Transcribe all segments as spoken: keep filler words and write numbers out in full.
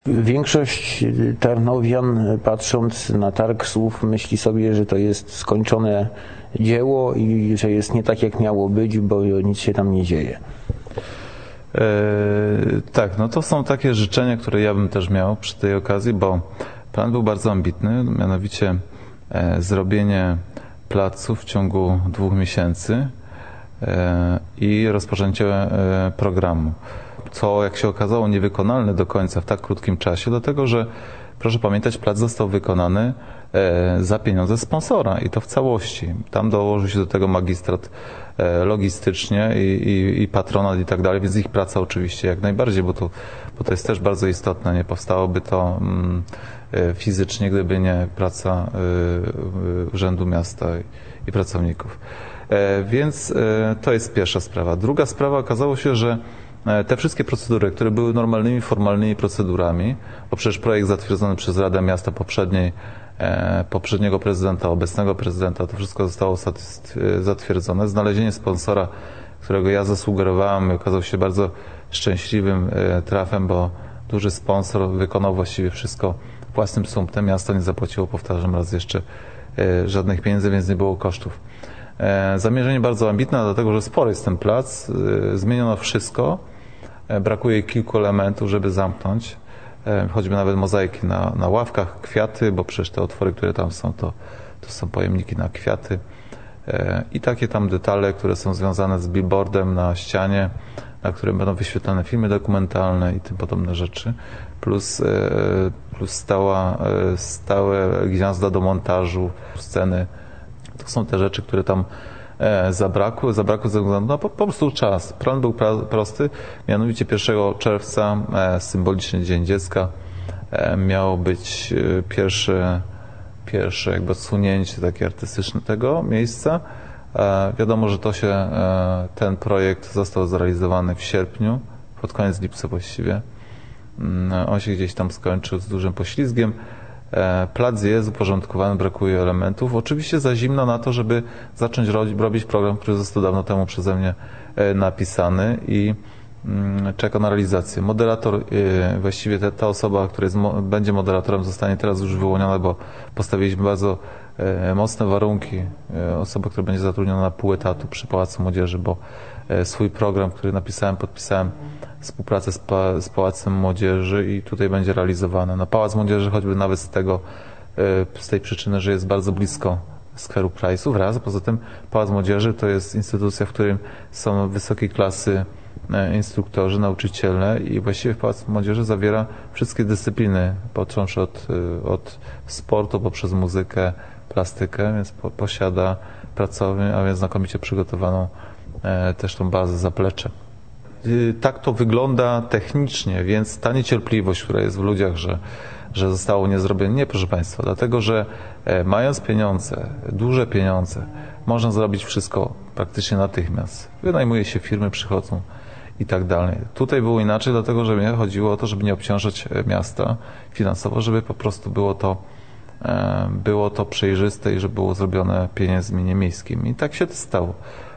Większość Tarnowian, patrząc na Targ Słów, myśli sobie, że to jest skończone dzieło i że jest nie tak, jak miało być, bo nic się tam nie dzieje. E, tak, no to są takie życzenia, które ja bym też miał przy tej okazji, bo plan był bardzo ambitny, mianowicie e, zrobienie placu w ciągu dwóch miesięcy e, i rozpoczęcie e, programu. Co, jak się okazało, niewykonalne do końca w tak krótkim czasie, dlatego że, proszę pamiętać, plac został wykonany e, za pieniądze sponsora i to w całości. Tam dołożył się do tego magistrat e, logistycznie i, i, i patronat i tak dalej, więc ich praca oczywiście jak najbardziej, bo to, bo to jest też bardzo istotne. Nie powstałoby to mm, e, fizycznie, gdyby nie praca e, Urzędu Miasta i, i pracowników. E, więc e, to jest pierwsza sprawa. Druga sprawa, okazało się, że te wszystkie procedury, które były normalnymi, formalnymi procedurami, bo przecież projekt zatwierdzony przez Radę Miasta poprzedniej, e, poprzedniego prezydenta, obecnego prezydenta, to wszystko zostało zatwierdzone. Znalezienie sponsora, którego ja zasugerowałem, okazał się bardzo szczęśliwym e, trafem, bo duży sponsor wykonał właściwie wszystko własnym sumptem. Miasto nie zapłaciło, powtarzam raz jeszcze, e, żadnych pieniędzy, więc nie było kosztów. E, zamierzenie bardzo ambitne, dlatego że spory jest ten plac, e, zmieniono wszystko. Brakuje kilku elementów, żeby zamknąć, choćby nawet mozaiki na, na ławkach, kwiaty, bo przecież te otwory, które tam są, to, to są pojemniki na kwiaty i takie tam detale, które są związane z billboardem na ścianie, na którym będą wyświetlane filmy dokumentalne i tym podobne rzeczy, plus, plus stała, stałe gniazda do montażu, sceny. To są te rzeczy, które tam zabrakło, zabrakło ze względu na po, po prostu czas. Plan był pra, prosty, mianowicie pierwszego czerwca, e, symboliczny Dzień Dziecka, e, miało być e, pierwsze, pierwsze jakby odsunięcie takie artystyczne tego miejsca. E, wiadomo, że to się, e, ten projekt został zrealizowany w sierpniu, pod koniec lipca właściwie. E, on się gdzieś tam skończył z dużym poślizgiem. Plac jest uporządkowany, brakuje elementów. Oczywiście za zimno na to, żeby zacząć robić program, który został dawno temu przeze mnie napisany i czeka na realizację. Moderator, właściwie ta, ta osoba, która jest, będzie moderatorem, zostanie teraz już wyłoniona, bo postawiliśmy bardzo mocne warunki. Osoba, która będzie zatrudniona na pół etatu przy Pałacu Młodzieży, bo swój program, który napisałem, podpisałem współpracę z, pa, z Pałacem Młodzieży i tutaj będzie realizowany. No, Pałac Młodzieży choćby nawet z tego, z tej przyczyny, że jest bardzo blisko skweru Prajsów, raz. Poza tym Pałac Młodzieży to jest instytucja, w którym są wysokiej klasy instruktorzy, nauczyciele i właściwie Pałac Młodzieży zawiera wszystkie dyscypliny, począwszy od, od sportu poprzez muzykę, plastykę, więc po, posiada pracownię, a więc znakomicie przygotowaną e, też tą bazę, zaplecze. I tak to wygląda technicznie, więc ta niecierpliwość, która jest w ludziach, że, że zostało nie zrobione, nie, proszę Państwa, dlatego że e, mając pieniądze, duże pieniądze, można zrobić wszystko praktycznie natychmiast. Wynajmuje się firmy, przychodzą i tak dalej. Tutaj było inaczej, dlatego że mnie chodziło o to, żeby nie obciążać miasta finansowo, żeby po prostu było to było to przejrzyste i że było zrobione pieniędzmi niemieckimi. I tak się to stało.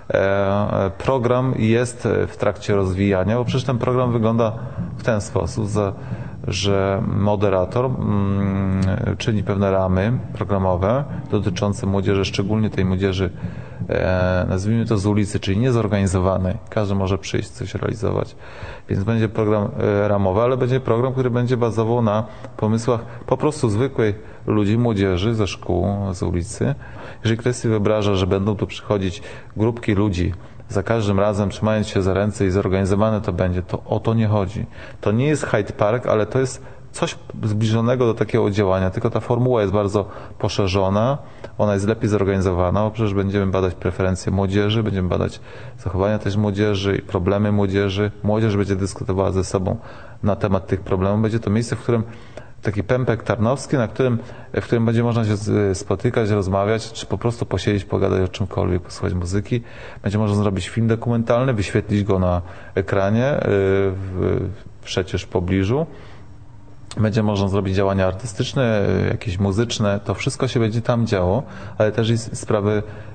Program jest w trakcie rozwijania, bo przecież ten program wygląda w ten sposób, że moderator czyni pewne ramy programowe dotyczące młodzieży, szczególnie tej młodzieży, nazwijmy to z ulicy, czyli niezorganizowanej. Każdy może przyjść, coś realizować. Więc będzie program ramowy, ale będzie program, który będzie bazował na pomysłach po prostu zwykłej ludzi, młodzieży ze szkół, z ulicy. Jeżeli ktoś sobie wyobraża, że będą tu przychodzić grupki ludzi, za każdym razem trzymając się za ręce i zorganizowane to będzie, to o to nie chodzi. To nie jest Hyde Park, ale to jest coś zbliżonego do takiego działania, tylko ta formuła jest bardzo poszerzona, ona jest lepiej zorganizowana, bo przecież będziemy badać preferencje młodzieży, będziemy badać zachowania też młodzieży i problemy młodzieży. Młodzież będzie dyskutowała ze sobą na temat tych problemów. Będzie to miejsce, w którym taki pępek tarnowski, na którym, w którym będzie można się spotykać, rozmawiać, czy po prostu posiedzieć, pogadać o czymkolwiek, posłuchać muzyki. Będzie można zrobić film dokumentalny, wyświetlić go na ekranie, w, przecież w pobliżu. Będzie można zrobić działania artystyczne, jakieś muzyczne, to wszystko się będzie tam działo, ale też i sprawy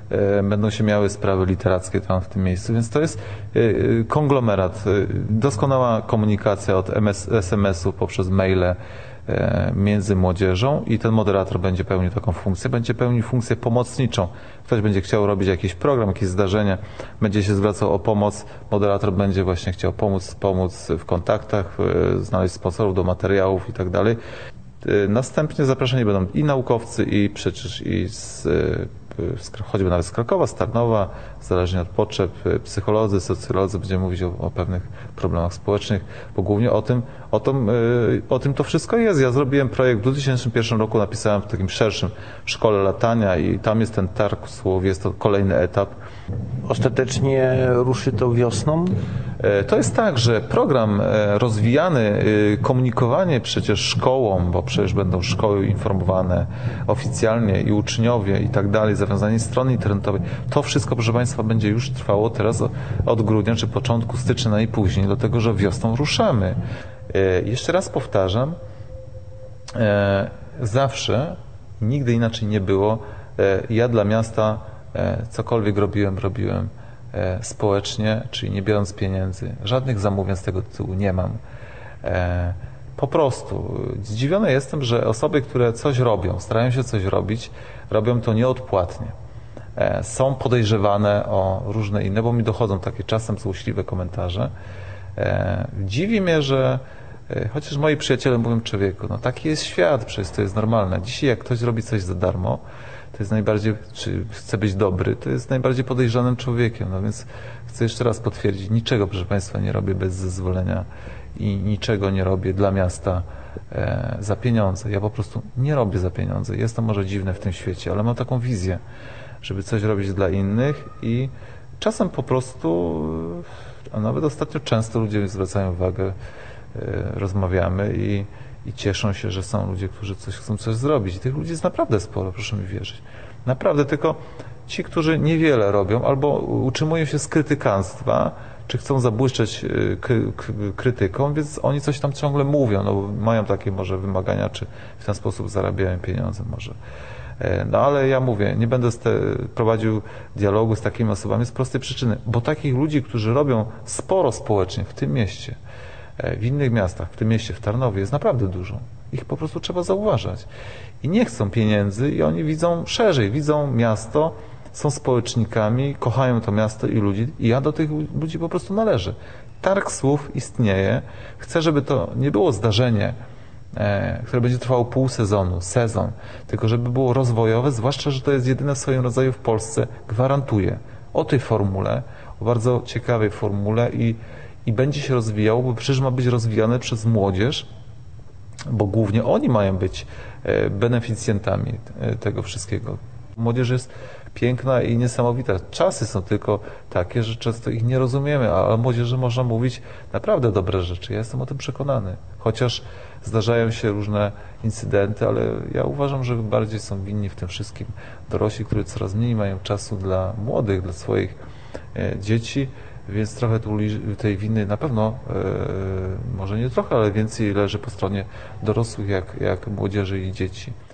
będą się miały sprawy literackie tam w tym miejscu, więc to jest konglomerat. Doskonała komunikacja od es em esów poprzez maile między młodzieżą i ten moderator będzie pełnił taką funkcję, będzie pełnił funkcję pomocniczą. Ktoś będzie chciał robić jakiś program, jakieś zdarzenie, będzie się zwracał o pomoc, moderator będzie właśnie chciał pomóc, pomóc w kontaktach, znaleźć sponsorów do materiałów i tak dalej. Następnie zaproszeni będą i naukowcy, i przecież i z, choćby nawet z Krakowa, z Tarnowa, zależnie od potrzeb, psycholodzy, socjolodzy, będziemy mówić o, o pewnych problemach społecznych, bo głównie o tym, o, tym, o tym to wszystko jest. Ja zrobiłem projekt w dwa tysiące pierwszym roku, napisałem w takim szerszym szkole latania i tam jest ten targ słów, jest to kolejny etap. Ostatecznie ruszy to wiosną? To jest tak, że program rozwijany, komunikowanie przecież szkołom, bo przecież będą szkoły informowane oficjalnie i uczniowie i tak dalej, zawiązanie strony internetowej, to wszystko, proszę Państwa, będzie już trwało teraz od grudnia czy początku stycznia najpóźniej, dlatego że wiosną ruszamy. Jeszcze raz powtarzam, zawsze, nigdy inaczej nie było, ja dla miasta cokolwiek robiłem, robiłem społecznie, czyli nie biorąc pieniędzy. Żadnych zamówień z tego tytułu nie mam. Po prostu zdziwiony jestem, że osoby, które coś robią, starają się coś robić, robią to nieodpłatnie. Są podejrzewane o różne inne, bo mi dochodzą takie czasem złośliwe komentarze. Dziwi mnie, że chociaż moi przyjaciele mówią, człowieku, no taki jest świat, przecież to jest normalne. Dzisiaj jak ktoś robi coś za darmo, to jest najbardziej, czy chce być dobry, to jest najbardziej podejrzanym człowiekiem. No więc chcę jeszcze raz potwierdzić, niczego, proszę Państwa, nie robię bez zezwolenia i niczego nie robię dla miasta e, za pieniądze. Ja po prostu nie robię za pieniądze. Jest to może dziwne w tym świecie, ale mam taką wizję, żeby coś robić dla innych i czasem po prostu, a nawet ostatnio często ludzie zwracają uwagę, e, rozmawiamy i i cieszą się, że są ludzie, którzy coś chcą coś zrobić. I tych ludzi jest naprawdę sporo, proszę mi wierzyć. Naprawdę, tylko ci, którzy niewiele robią albo utrzymują się z krytykanstwa, czy chcą zabłyszczeć krytyką, więc oni coś tam ciągle mówią, no, mają takie może wymagania, czy w ten sposób zarabiają pieniądze może. No ale ja mówię, nie będę prowadził dialogu z takimi osobami z prostej przyczyny, bo takich ludzi, którzy robią sporo społecznie w tym mieście, w innych miastach, w tym mieście, w Tarnowie jest naprawdę dużo. Ich po prostu trzeba zauważać. I nie chcą pieniędzy i oni widzą szerzej, widzą miasto, są społecznikami, kochają to miasto i ludzi i ja do tych ludzi po prostu należę. Targ słów istnieje. Chcę, żeby to nie było zdarzenie, e, które będzie trwało pół sezonu, sezon, tylko żeby było rozwojowe, zwłaszcza, że to jest jedyne w swoim rodzaju w Polsce. Gwarantuję o tej formule, o bardzo ciekawej formule i i będzie się rozwijało, bo przecież ma być rozwijane przez młodzież, bo głównie oni mają być beneficjentami tego wszystkiego. Młodzież jest piękna i niesamowita. Czasy są tylko takie, że często ich nie rozumiemy, a o młodzieży można mówić naprawdę dobre rzeczy. Ja jestem o tym przekonany. Chociaż zdarzają się różne incydenty, ale ja uważam, że bardziej są winni w tym wszystkim dorośli, którzy coraz mniej mają czasu dla młodych, dla swoich dzieci. Więc trochę tu tej winy na pewno, e, może nie trochę, ale więcej leży po stronie dorosłych jak, jak młodzieży i dzieci.